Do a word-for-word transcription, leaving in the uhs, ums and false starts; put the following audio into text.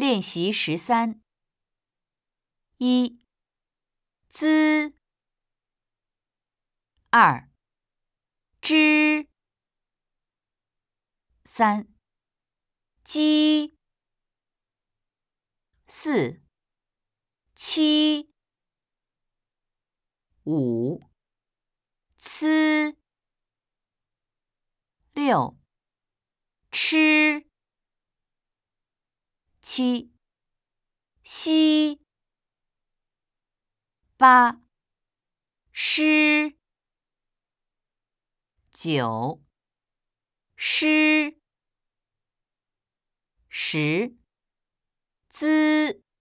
练习十三。一、滋。二、知。三、鸡。四、七。五、呲。六、吃。七、吸。八、诗。九、诗。十、滋。